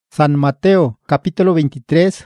San Mateo, capítulo 23.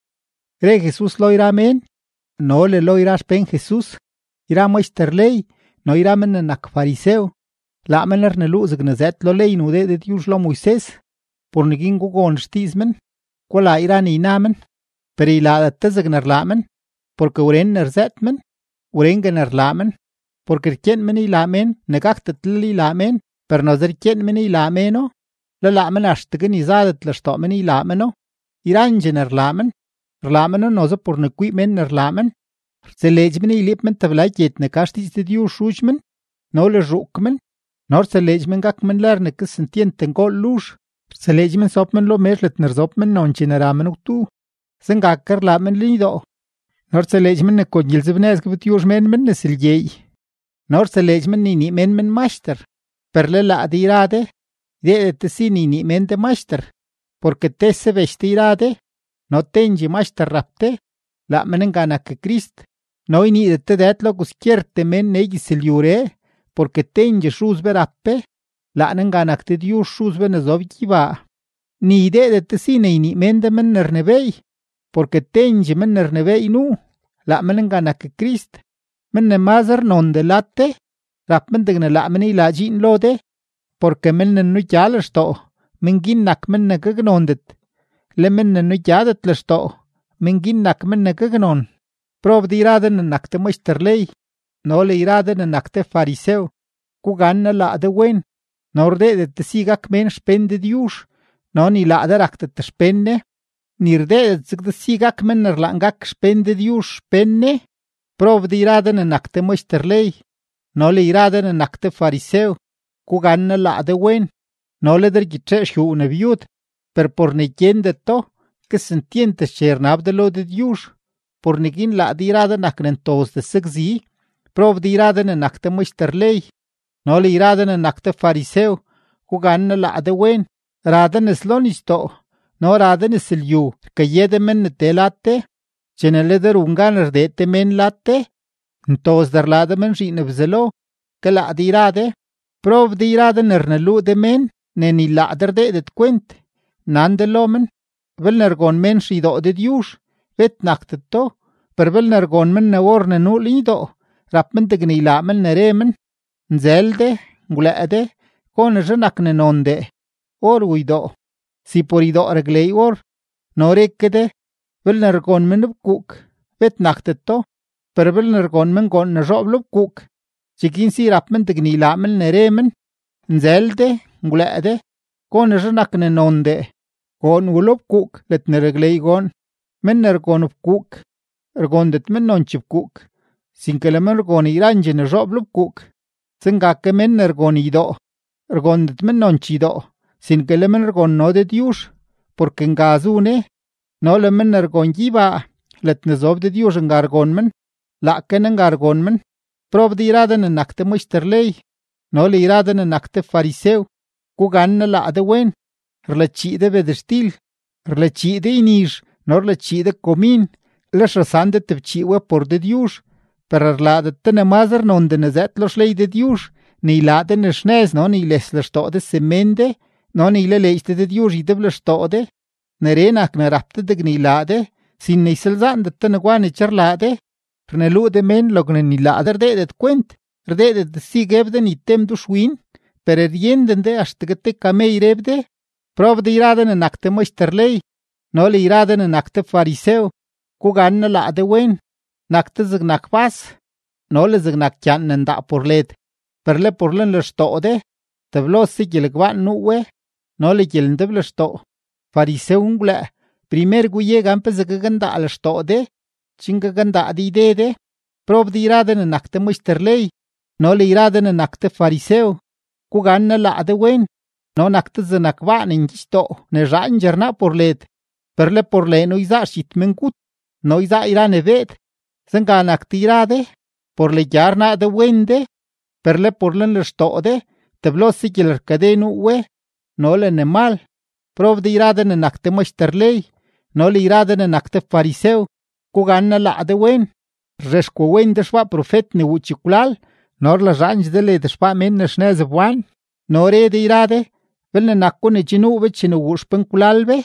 Re Jesús lo irá men, no le lo irá spen Jesús, irá maester ley, no irá men nak fariseo, la mener ne luz gnazet lo ley no de Dios lo Moisés, por nigin gugon stismen, quala irá ni namen, pero ila tezgner lamen, porque uren nerzetmen, uren gener lamen, porque kien men ilamen, negaktet li lamen, per nozer kien men ilameno, la lamen ashtigen izadet la stomen ilameno, irangener lamen, rlameno noze por nekui men nerlamen, se lejmen ilipmen tavlajet ne kastis de Dios shujmen, no le rukmen, nor se lejmen gakmen lerne que sentienten gol lush, se lejmen sopmen lo meslet nerzopmen non generamen uktu, sen gakker lamen lido, nor se lejmen ne konjilzevnes gvetiush men ne siljei, nor se lejmen ni men master, per le la dirade, de tesini ni mente master, porque te se vestirade, no tengi master rapte, la menengana que Christ, no ini de te det lo guskierte men negi siliure, porque tengi shuz verappe, la nengana que Dios shuz venezovikiva, ni de tesine ni mente men nernevei, porque tengi men nernevei nu, la menengana que Christ, men ne mazer non de latte, rap men degne la meni la jin lode, porque men nu jalesto, men ginnak men ne gegnondet, le men nu jadet lesto, men ginnak men ne gegnon, prov di iraden nakte meister lei, no le iraden nakte fariseo, kuganna la de wen, norde de te sigak men spende Dios, no ni la de rakte te spenne, nirde de sigak men erlangak spende Dios spenne, prov di iraden nakte meister lei, no le iraden nakte fariseo, kuganna la de wen, no le dergitre shune viud, per por nequien de to, que sentientes chernab de lo de Dios, por nequin la dirada naknen tos de sigzi, prov diraden nakte meister lei, no le iraden nakte fariseo, kuganna la de wen, raden eslonisto, no raden esilyu, que yede men te late, chenele der unganer de te men late, ntos der lade men rinebzelo, que la dirade, prov diraden ernelu de men, ne ni la der de kwent, nan de lomen, vel nergon men shido de Dios, vet nakteto, per vel nergon men ne orne nu lido, rapmen de gni lamen neremen, nzelde, ngulede, kon renakne nonde, or uido, si por ido reglei or, no rekede, vel nergon men kuk, vet nakteto, per vel nergon men gon ne roblub kuk, chikin si rapmen de gni lamen neremen, nzelde, ngulede, kon renakne nonde, gon ulop kuk let nereglei gon, men nergon up kuk, ergondet men nonchip kuk, sin que le men ergon iranje ne roblub kuk, zengake men nergon ido, ergondet men nonchido, sin que le men ergon no de Dios, porque engazune, no le men ergon jiva, let nezob de Dios engargon men, la ken engargon men, prov de iraden nakte meister lei, no le iraden nakte fariseo, kuganna la de wen, rlechi de vedestil, rlechi de inish, nor lechi de comin, les rasande tevchiwe por de Dios, per la de tene mazer non de nezet los lei de Dios, ni la de nesnes, no ni les lesto de semende, no ni le leiste de Dios y de blesto de, nerenak ne rapte de gni lade, sin ni selzan de tene guane charlade, rnelu de men logne ni lader de kwent, rde de sigeb ni tem du schwin, per rienden de astegete kamei rebde, prov de iraden nakte meister lei, no le iraden nakte fariseo, kuganna la de wen, nakte zignak pas, no le zignak chan nenda por led, per le por len le stode, te vlo si gilgwan nuwe, no le gilen de blesto, fariseo ungle, primer guye gampe ziganda al stode, chinga ganda di dede, prov de iraden nakte meister lei, no le iraden nakte fariseo, kuganna la de wen, no nakte zinakwa ningisto, ne rangerna por led, per le por le no iza shit menkut, no iza irane ved, zenga nakte irade, por le jarna de wende, per le por len le stode, te blosi giler kadenu we, no le ne mal, prov de irade ne nakte meister lei, no le irade ne nakte fariseo, kuganna la de wen, reshko wende shwa profet ne uchikulal, nor la range de le de shpa men ne shneze buan, no re de irade, vel ne nakko ne chinu ve chinu ushpen kulalbe,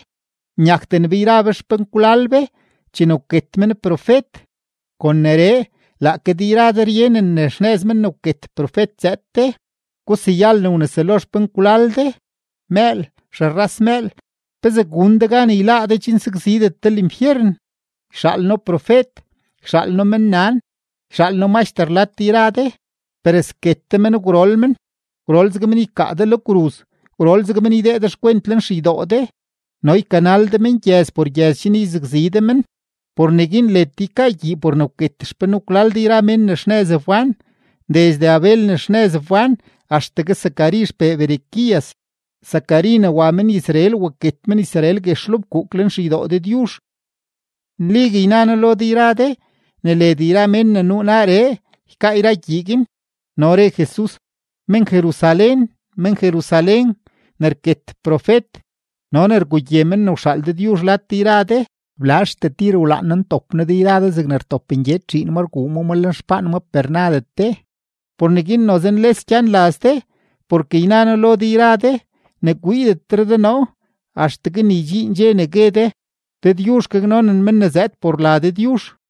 ñacten birabe xpenculalbe, chino quetmen profet. Con nere, la que dirade rienen nesnesmen no quet profet zette, cosiyal no neselo xpenculalde, mel, xarras mel, pese gundagan ilade chinsexide tel infiern. Xal no profet, xal no mennan, xal no masterlat tirade, pero skettemen grolmen, grolzgamen ikade lo cruz, grolzgamen ide descuentlen shidode, no i canal de men yes por yes chinizxidemen, por negin letica y por no quetxpenuclal diramen neshneze fuan, desde Abel neshneze fuan, hasta que Zacarías pe Berequías, Zacarina wamen Israel wa quetmen Israel geshlub kuklen shidode Dios. Ligi inano lo dirade, ne le diramen nunare, kaira yigin, nore Jesús, men Jerusalén, nerket profet, no nerguyemen no shal de Dios la tirade, blash te tiro lanan top na dirade zigner topin jet chin margumo malan span ma pernade te, por negin no zen les chan laste, porque inano lo dirade, ne guide trede no, hasta que ni jinje ne gede, de Dios que no en men nezet por la de Dios.